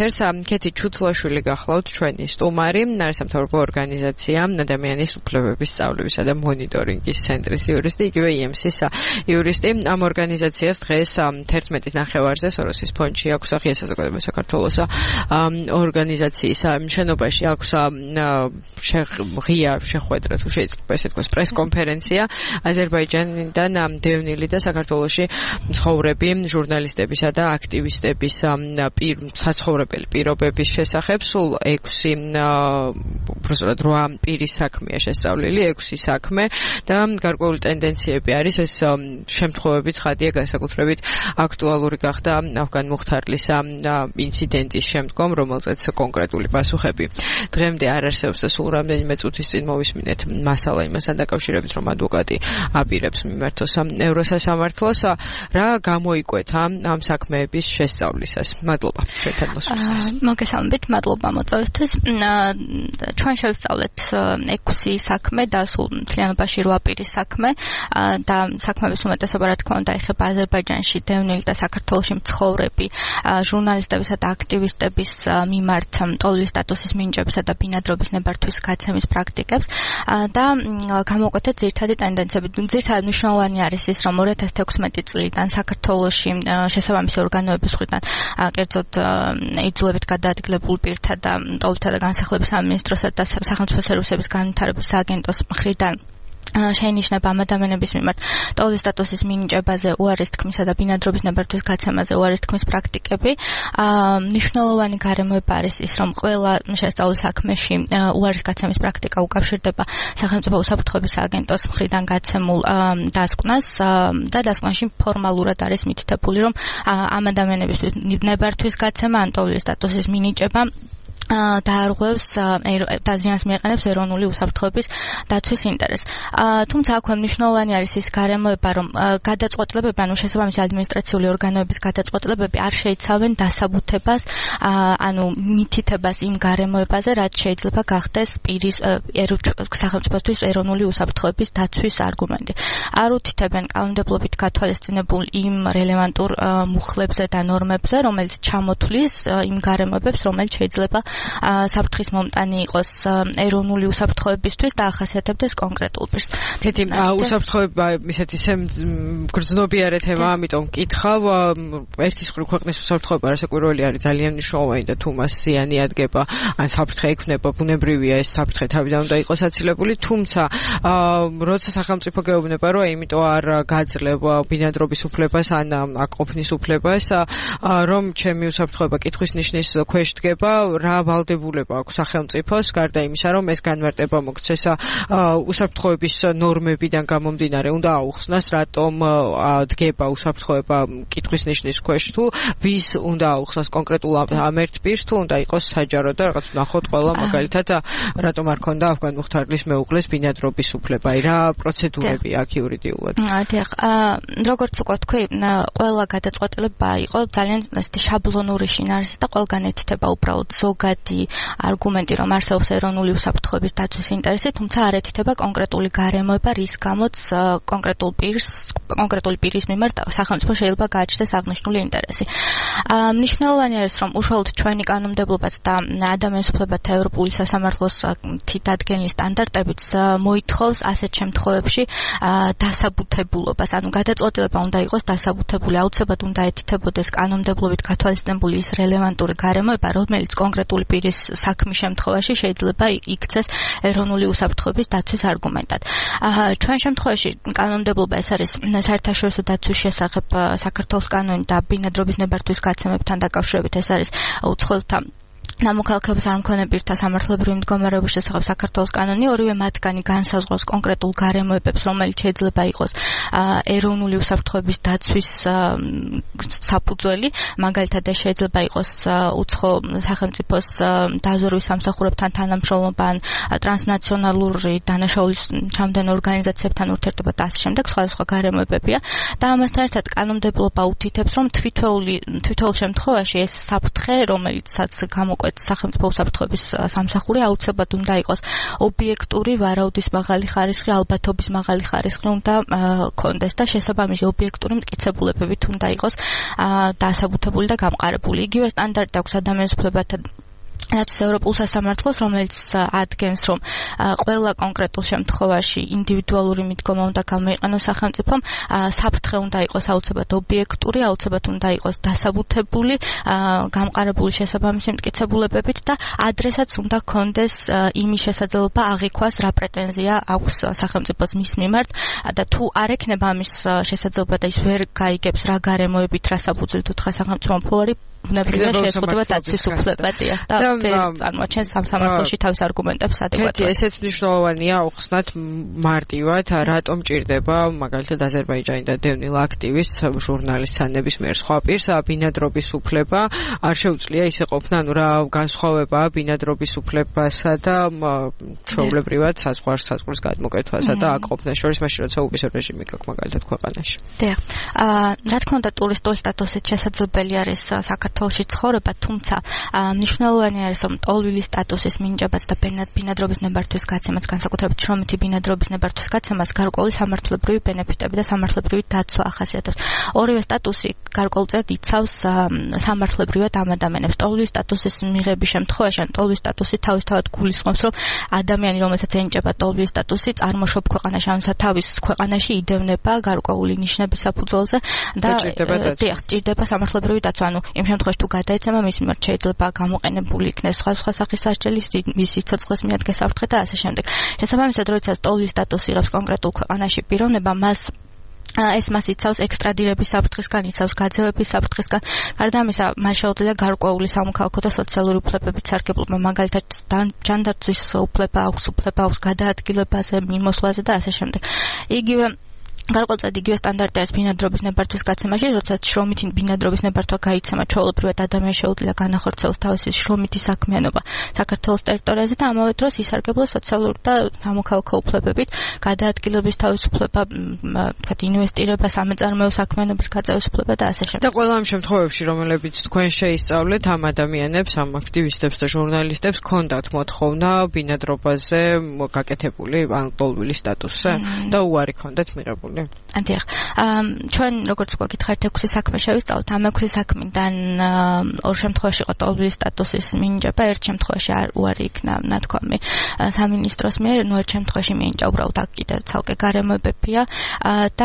ეთერს. კეთი ჩუთლაშვილი გახლავთ ჩვენი სტუმარი, არასამთავრობო ორგანიზაცია ადამიანის უფლებების სწავლებისა და მონიტორინგის ცენტრის იურისტი, იგივე IEMS-ის იურისტი. ამ ორგანიზაციას დღეს 11 ნახევარზე სოროსის ფონდში აქვს ღია საზოგადოება საქართველოს ორგანიზაციის შენობაში აქვს ღია შეხვედრა, თუ შეიძლება ესე თქვას, პრესკონფერენცია აზერბაიჯანიდან დევნილი და საქართველოში მცხოვრები ჟურნალისტებისა და აქტივისტების საცხოვრებელი პირობების შესახებ. Სულ 8 პირის საქმეა შესწავლილი, 6 საქმე და გარკვეული ტენდენციები არის. ეს შემთხვევები ცხადია განსაკუთრებით აქტუალური გახდა ავგან მუხთარლის ინციდენტის შემდგომ, რომელზეც კონკრეტული პასუხები დღემდე არ არსებობს და სულ რამდენიმე წუთის წინ მოვისმინეთ მასალა იმასთან დაკავშირებით, რომ ადვოკატი აპირებს მიმართოს ევროსასამართლოს. რა გამოიკვეთა ამ საქმეების შესწავლისას? მადლობა ჩვენთან მოსვლისთვის. მოგესალმებით, მადლობა მოწვევისთვის. ჩვენ შევსწავლეთ 6 საქმე და სულ მთლიანობაში 8 პირის საქმე და საქმეების უმეტესობა რა თქმა უნდა ეხება აზერბაიჯანში დევნილი და საქართველოში მცხოვრები ჟურნალისტებისა და აქტივისტების მიმართ ტოლვის სტატუსის მინიჭებისა და ბინადრობის ნებართვის გაცემის პრაქტიკებს და გამოკვეთეთ ძირითადი ტენდენციები. ძირითადად მნიშვნელოვანი არის ის, რომ 2016 წლიდან საქართველოში შესაბამისი ორგანოების მხრიდან კერძოდ იძულებით გადაადგილებულ პირთა და ტოლთა და განსახლების სამინისტროსა და სახელმწიფო სერვისების განვითარების სააგენტოს მხრიდან შეინიშნება ამ ადამიანების მიმართ ტოლვის სტატუსის მინიჭებაზე, უარის თქმისა და ბინადრობის ნებართვის გაცემაზე უარის თქმის პრაქტიკები. მნიშვნელოვანი გარემოება არის ის, რომ ყველა შესწავლის საქმეში უარის გაცემის პრაქტიკა უკავშირდება სახელმწიფო უსაფრთხოების სააგენტოს მხრიდან გაცემულ დასკვნას და დასკვნაში ფორმალურად არის მითითებული, რომ ამ ადამიანების ნებართვის გაცემა ან ტოლვის სტატუსის მინიჭება დაარღვევს დაზიანს მიეყენებს ეროვნული უსაფრთხოების დაცვის ინტერესს. თუმცა აქვე მნიშვნელოვანი არის ის გარემოება, რომ გადაწყვეტილებები, ანუ შესაბამისი ადმინისტრაციული ორგანოების გადაწყვეტილებები არ შეიცავენ დასაბუთებას, ანუ მითითებას იმ გარემოებაზე, რაც შეიძლება გახდეს პირის სახელმწიფოსთვის ეროვნული უსაფრთხოების დაცვის არგუმენტი. არ უთითებენ კანონმდებლობით გათვალისწინებულ იმ რელევანტურ მუხლებზე და ნორმებზე, რომელიც ჩამოთვლის იმ გარემოებებს, რომელიც შეიძლება საფრთხის მომტანი იყოს ეროვნული უსაფრთხოებისთვის და ახასიათებდეს კონკრეტულ პირს. კეთი, უსაფრთხოება ისეთი გრძნობიარე თემაა, ამიტომ მკითხავ. ერთის მხრივ ქვეყნის უსაფრთხოება რასაკვირველი არის, ძალიან მნიშვნელოვანი და თუ მას ზიანი ადგება, ან საფრთხე ექნება, ბუნებრივია ეს საფრთხე თავიდან უნდა იყოს აცილებული, თუმცა როცა სახელმწიფო გეუბნება, რომ იმიტომ არ გაძლევ ბინადრობის უფლებას ან ყოფნის უფლებას, რომ ჩემი უსაფრთხოება კითხვის ნიშნის ქვეშ დგება, რა ვალდებულება აქვს სახელმწიფოს, გარდა იმისა, რომ ეს განმარტება მოგცეს უსაფრთხოების ნორმებიდან გამომდინარე, უნდა აუხსნას, რატომ დგება უსაფრთხოება კითხვის ნიშნის ქვეშ, თუ ვის უნდა აუხსნას კონკრეტულ ამ ერთ პირს, თუ უნდა იყოს საჯარო და რაღაც ნახოთ ყველა მაგალითად რატომ არ ქონდა ავგან მუხთარლის მეუღლეს ბინადრობის უფლება, რა პროცედურები აქვს იურიდიულად. დიახ, როგორც უკვე თქვი, ყველა გადაწყვეტილება იყო ძალიან ესეთი შაბლონური შინაარსის და ყველგან ეთითება უბრალოდ ზოგადი არგუმენტი, რომ არსებობს ეროვნული უსაფრთხოების დაცვის ინტერესი, თუმცა არ ეთითება კონკრეტული გარემოება, რის გამოც კონკრეტული პირის მიმართ სახელმწიფო შეიძლება გააჩნდეს აღნიშნული ინტერესი. მნიშვნელოვანი არის, რომ უშუალოდ ჩვენი კანონმდებლობაც და ადამიანის უფლებათა ევროპული სასამართლოს დადგენილი სტანდარტებიც მოითხოვს ასეთ შემთხვევებში დასაბუთებულობას, ანუ გადაწყვეტილება უნდა იყოს დასაბუთებული, აუცილებლად უნდა ეთითებოდეს კანონმდებლობით გათვალისწინებული ის რელევანტური გარემოება, რომელიც კონკრეტული პირის საქმის შემთხვევაში შეიძლება იქცეს ეროვნული უსაფრთხოების დაცვის არგუმენტად. ჩვენ შემთხვევაში კანონმდებლობა ეს არის საერთაშორისო დაცვის შესახებ საქართველოს კანონი და ბინადრობის ნებართვის გაცემებთან დაკავშირებით ეს არის უცხოელთა ნამოქალაქეობის არ მქონე პირთა სამართლებრივი მდგომარეობის შესახებ საქართველოს კანონი, ორივე მათგანი განსაზღვრავს კონკრეტულ გარემოებებს, რომელიც შეიძლება იყოს ეროვნული უსაფრთხოების დაცვის საფუძველი, მაგალითად ეს შეიძლება იყოს უცხო სახელმწიფოს დაზვერვის სამსახურებთან თანამშრომლობა ან ტრანსნაციონალური დანაშაულის ჩამდენ ორგანიზაციებთან ურთიერთობა და ასე შემდეგ, სხვადასხვა გარემოებებია და ამასთან ერთად კანონმდებლობა უთითებს, რომ თვითოეულ შემთხვევაში ეს საფრთხე, რომელიცაც გამოკვეთს თქვათ, სახელმწიფო უსაფრთხოების სამსახური აუცილებლად უნდა იყოს ობიექტური ვარაუდის მაღალი ხარისხი, ალბათობის მაღალი ხარისხი უნდა კონდეს და შესაბამისი ობიექტური მტკიცებულებებით უნდა იყოს დასაბუთებული და გამყარებული. იგივე სტანდარტი აქვს ადამიანის უფლებათა რაც ევროპულ სასამართლოს, რომელიც ადგენს, რომ ყველა კონკრეტულ შემთხვევაში ინდივიდუალური მიდგომა უნდა გამოიყენოს სახელმწიფომ, საფრთხე უნდა იყოს აუცილებლად ობიექტური, აუცილებლად უნდა იყოს დასაბუთებული, გამყარებული შესაბამისი მტკიცებულებებით და ადრესაც უნდა ჰქონდეს იმის შესაძლებლობა აღიქვას, რა პრეტენზია აქვს სახელმწიფოს მის მიმართ და თუ არ ექნება ამის შესაძლებლობა და ის ვერ გაიგებს რა გარემოებით, რა საფუძვლით უთხრა სახელმწიფომ ფუარი ბუნებრივია შეესაბამება დაცვის უფლებადია და წარმოაჩენს სამსამართლოში თავის არგუმენტებს ადეკვატურად. ესეც მნიშვნელოვანია აუხსნათ მარტივად, რატომ ჭირდება მაგალითად აზერბაიჯანი და დევნილ აქტივისტ ჟურნალისტს ნებისმიერ სხვა პირს ბინადრობის უფლება არ შეუძლია ისე ყოფნა, ანუ რა განსხვავებაა ბინადრობის უფლებასა და ჩვეულებრივად საზღვრის გადმოკეთვასა და აქ ყოფნას შორის, მაშინ როცა უბისო რეჟიმი გაქვს მაგალითად ქვეყანაში. დიახ. რა თქმა უნდა ტურისტული სტატუსით შესაძლებელი არის საქართველოში ცხოვრება, თუმცა მნიშვნელოვანი არის, რომ ტოლვილის სტატუსის მინიჭებაც და ბინადრობის ნებართვის გაცემაც, განსაკუთრებით შრომითი ბინადრობის ნებართვის გაცემას გარკვეული სამართლებრივი ბენეფიტები და სამართლებრივი დაცვა ახასიათებს. ორივე სტატუსი გარკვეულწილად იცავს სამართლებრივად ამ ადამიანებს. ტოლვილის სტატუსის მიღების შემთხვევაში, ან ტოლვილის სტატუსი თავისთავად გულისხმობს, რომ ადამიანი, რომელსაც ენიჭება ტოლვილის სტატუსი, წარმოშობ ქვეყანაში, ან თავის ქვეყანაში იდევნება გარკვეული ნიშნების საფუძველზე და ჭირდება სამართლებრივი დაცვა. ანუ იმ შემთხვევაში თუ გადაეცემა მის მიმართ შეიძლება გამოყენებული იქნეს სხვა სახის სასჯელი, მისი ცოცხლის მიადგეს საფრთხე და ასე შემდეგ. შესაბამისად, როდესაც ტოლვილის სტატუსი იღებს კონკრეტულ ქვეყანაში პიროვნება, ეს მას იცავს ექსტრადირების საფრთხისგან, იცავს გაძევების საფრთხისგან. გარდა ამისა, მას შეუძლია გარკვეული სამოქალაქო და სოციალური უფლებებით სარგებლობა, მაგალითად ჯანდაცვის უფლება აქვს გადაადგილებაზე, მიმოსვლაზე და ასე შემდეგ. გარკვეულწილად იგივე სტანდარტი არის ბინადრობის ნებართვის გაცემაში, როდესაც შრომითი ბინადრობის ნებართვა გაიცემა, ჩვეულებრივად ადამიანს შეუძლია განახორციელოს თავისი შრომითი საქმიანობა საქართველოს ტერიტორიაზე და ამავე დროს ისარგებლოს სოციალური და სამოქალაქო უფლებებით, გადაადგილების თავისუფლება, თქვათ ინვესტირება, სამეწარმეო საქმიანობის გაწევის და ასე შემდეგ. და ყველა ამ შემთხვევებში, რომლებიც თქვენ შეისწავლეთ, ამ ადამიანებს, ამ აქტივისტებს და ჟურნალისტებს ჰქონდათ მოთხოვნა ბინადრობაზე გაკეთებული ან ტოლვილის სტატუსზე და უარი ჰქონდათ მიღებული. დიახ. ჩვენ როგორც გითხარით 6 საქმე შევისწავლეთ, ამ 6 საქმიდან ორ შემთხვევაში იყო ტოლვილის სტატუსის მინიჭება, ერთ შემთხვევაში უარი იქნა ნათქვამი სამინისტროს მიერ, ერთ შემთხვევაში მინიჭა უბრალოდ აქ კიდე ცალკე გარემოებებია და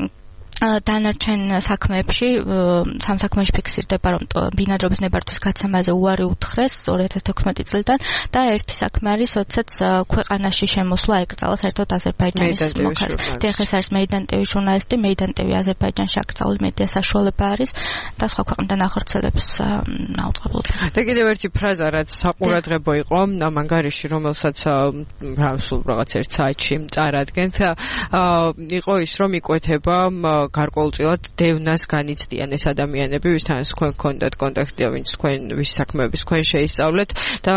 დანარჩენ საქმეებში სამ საქმეში ფიქსირდება, რომ ბინადრობის ნებართვის გაცემაზე უარი უთხრეს 2016 წლიდან და ერთი საქმე არის, როდესაც ქვეყანაში შემოსვლა ეკრძალა საერთოდ აზერბაიჯანის მოქალაქეს. ეს არის მეიდან ტევის ჟურნალისტი, მეიდან ტევი აზერბაიჯანში აკრძალული მედია საშუალება არის და სხვა ქვეყნიდან ახორციელებს აუწყებლობთ. და კიდევ ერთი ფრაზა, რაც საყურადღებო იყო ამ ანგარიში, რომელსაც სულ რაღაც ერთ საათში წარადგენთ, იყო ის, რომ იკვეთება გარკვეულწილად დევნას განიცდიან ეს ადამიანები, ვისთანაც თქვენ გქონდათ კონტაქტი, ვის საქმეების თქვენ შეისწავლეთ და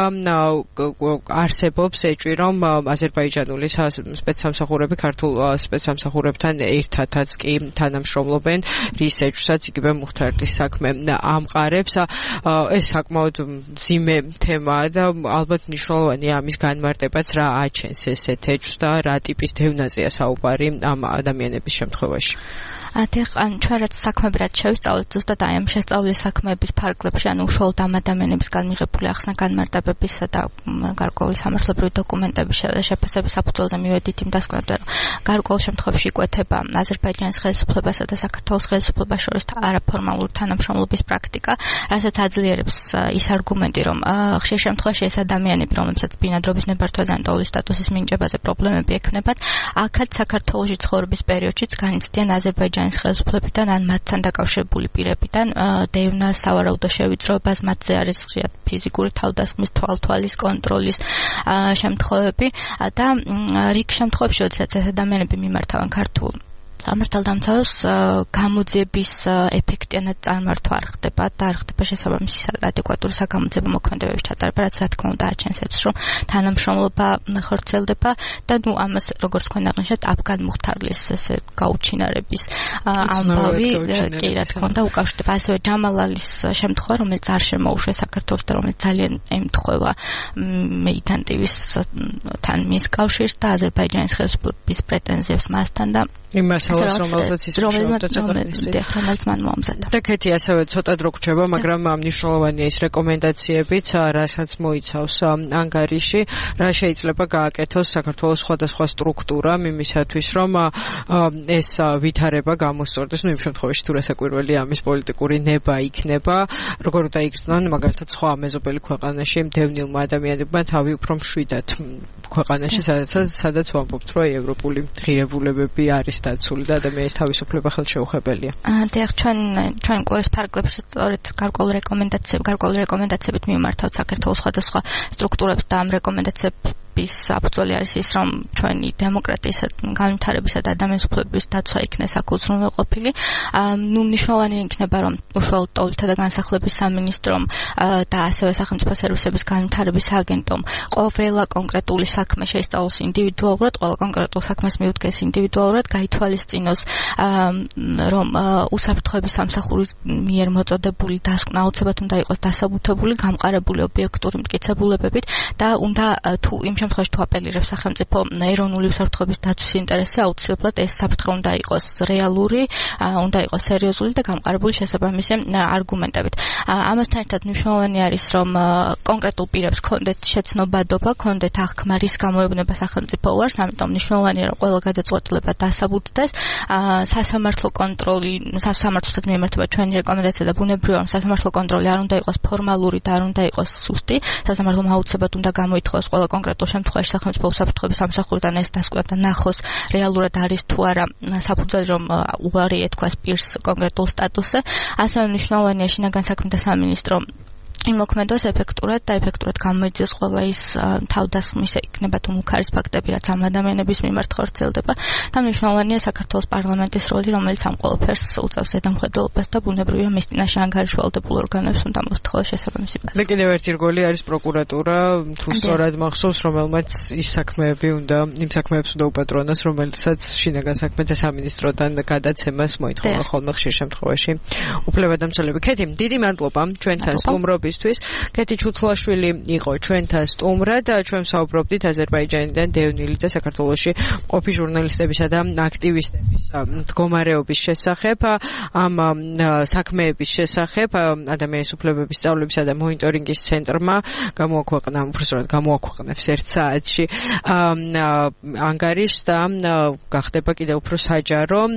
არსებობს ეჭვი, რომ აზერბაიჯანული სპეცსამსახურები ქართულ სპეცსამსახურებთან ერთადაც კი თანამშრომლობენ, რის ეჭვსაც იგივე მუხთარდის საქმე ამყარებს. ეს საკმაოდ მძიმე თემაა და ალბათ მნიშვნელოვანია ამის განმარტებაც, რა აჩენს ესეთ ეჭვს და რა ტიპის დევნაზეა საუბარი ამ ადამიანების შემთხვევაში. ჩვენ რაც საქმეები რაც შევისწავლეთ, ზუსტად აი ამ შესწავლის საქმეების ფარგლებში, ანუ უშუალოდ ამ ადამიანებისგან მიღებული ახსნა განმარტებებისა და გარკვეული სამართლებრივი დოკუმენტების შეფასების საფუძველზე მივედით იმ დასკვნამდე, რომ გარკვეულ შემთხვევაში იკვეთება აზერბაიჯანის ხელისუფლებასა და საქართველოს ხელისუფლებას შორის არაფორმალური თანამშრომლობის პრაქტიკა, რასაც აძლიერებს ის არგუმენტი, რომ ხშირ შემთხვევაში ეს ადამიანები, რომლებსაც ბინადრობის ნებართვაზე ან ტოლვილის სტატუსის მინიჭებაზე პრობლემები ექნებათ, აქაც საქართველოში ცხოვრების პერიოდშიც განიცდიან აზერბაიჯანის ხელისუფლებიდან ან მათთან დაკავშირებული პირებიდან დევნას, სავარაუდო შევიწროებას, მათზე არის ხშირად ფიზიკური თავდასხმის, თვალთვალის კონტროლის შემთხვევები და რიგ შემთხვევებში, როდესაც ეს ადამიანები მიმართავენ ქართულ სამართალდამცავებს გამოძიების ეფექტიანად წარმართვა არ ხდება და არ ხდება შესაბამისი ადეკვატური საგამოძიებო მოქმედებების ჩატარება, რაც რა თქმა უნდა აჩენსებს, რომ თანამშრომლობა ხორციელდება და ამას როგორც თქვენ აღნიშნეთ, აფგან-მუხთარლის ესე გაუჩინარების ამბავი კი რა თქმა უნდა უკავშირდება ასევე ჯამალალის შემთხვევა, რომელიც არ შემოუშვეს საქართველოს და რომელიც ძალიან ემთხვევა მეიტანტივის-თან მის კავშირს და აზერბაიჯანის ხელისუფლების პრეტენზიებს მასთან და იმ მასალას, რომელსაც ის მუშაობდა რომელიც მან მოამზადა. და ქეთი ასევე ცოტა დრო გრჩება, მაგრამ მნიშვნელოვანია ის რეკომენდაციებიც, რასაც მოიცავს ანგარიში, რა შეიძლება გააკეთოს საქართველოს სხვადასხვა სტრუქტურამ იმისათვის, რომ ეს ვითარება გამოსწორდეს, იმ შემთხვევაში თუ რასაკვირველია ამის პოლიტიკური ნება იქნება, როგორ უნდა იგრძნონ მაგალითად სხვა მეზობელი ქვეყანაში დევნილმა ადამიანებმა თავი უფრო მშვიდად ქვეყანაში, სადაც ვამბობთ, რომ ევროპული ღირებულებები არის დაცული და ადამიანის თავისუფლება ხელშეუხებელია. დიახ, ჩვენ კვლევის ფარგლებში სწორედ გარკვეული რეკომენდაციებით მიმართავთ საქართველოს სხვადასხვა სტრუქტურებს და ამ რეკომენდაციების საფუძველი არის ის, რომ ჩვენი დემოკრატიის განვითარებისა და ადამიანის უფლებების დაცვა იქნეს აქ უზრუნველყოფილი. მნიშვნელოვანი იქნება, რომ უშუალოდ ტოლთა და განსახლების სამინისტრომ და ასევე სახელმწიფო სერვისების განვითარების აგენტომ ყველა კონკრეტული საქმე შეისწავლოს ინდივიდუალურად, ყველა კონკრეტულ საქმეს მიუდგეს ინდივიდუალურად, გაითვალისწინოს, რომ უსაფრთხოების სამსახურის მიერ მოწოდებული დასკვნა აუცილებლად უნდა იყოს დასაბუთებული, გამყარებული ობიექტური მტკიცებულებებით და უნდა თუ იმ შემთხვევაში თუ აპელირებს სახელმწიფო ეროვნული უსაფრთხოების დაცვის ინტერესი, აუცილებლად ეს საფრთხე უნდა იყოს რეალური, უნდა იყოს სერიოზული და გამყარებული შესაბამისი არგუმენტებით. ამასთან ერთად მნიშვნელოვანი არის, რომ კონკრეტულ პირებს ქონდეთ შეცნობადობა, ქონდეთ აღქმა, რის გამოეუბნება სახელმწიფო უარს, ამიტომ მნიშვნელოვანია, რომ ყველა გადაწყვეტილება დასაბუთდეს. სასამართლო კონტროლი, სასამართლოსთან მიმართება ჩვენი რეკომენდაცია და ბუნებრივია, რომ სასამართლო კონტროლი არ უნდა იყოს ფორმალური და არ უნდა იყოს სუსტი. სასამართლომ აუცილებლად უნდა გამოითხოვოს ყველა კონკრეტულ შემთხვევაში სახელმწიფო უსაფრთხოების სამსახურიდან ეს დასკვნა და ნახოს რეალურად არის თუ არა საფუძველი, რომ უარი ეთქვას პირს კონკრეტულ სტატუსზე. ასევე მნიშვნელოვანია შინაგან საქმეთა სამინისტრო იმოქმედოს ეფექტურად და ეფექტურად გამოიძიოს ყველა ის თავდასხმის იქნება თუ მუქარის ფაქტები, რაც ამ ადამიანების მიმართ ხორციელდება და მნიშვნელოვანია საქართველოს პარლამენტის როლი, რომელიც ამ ყველაფერს უწევს ზედამხედველობას და ბუნებრივია მის წინაშე ანგარიშვალდებულ ორგანოებს უნდა მოსთხოვოს შესაბამისი პასუხი. და კიდევ ერთი რგოლი არის პროკურატურა, თუ სწორად მახსოვს, რომელმაც ის საქმეები უნდა, იმ საქმეებს უნდა უპატრონოს, რომელსაც შინაგან საქმეთა სამინისტროდან გადაცემას მოითხოვა ხოლმე ხშირ შემთხვევაში უფლებადამცველები. ქეთი, დიდი მადლობა ჩვენთან სტუმრობის. ქეთი ჩუთლაშვილი იყო ჩვენთან სტუმრად, ჩვენ საუბრობდით აზერბაიჯანიდან დევნილი და საქართველოში მყოფი ჟურნალისტებისა და აქტივისტების მდგომარეობის შესახებ, ამ საქმეების შესახებ, ადამიანის უფლებების სწავლებისა და მონიტორინგის ცენტრმა გამოაქვეყნებს 1 საათში ანგარიშს და გახდება კიდევ უფრო საჯარო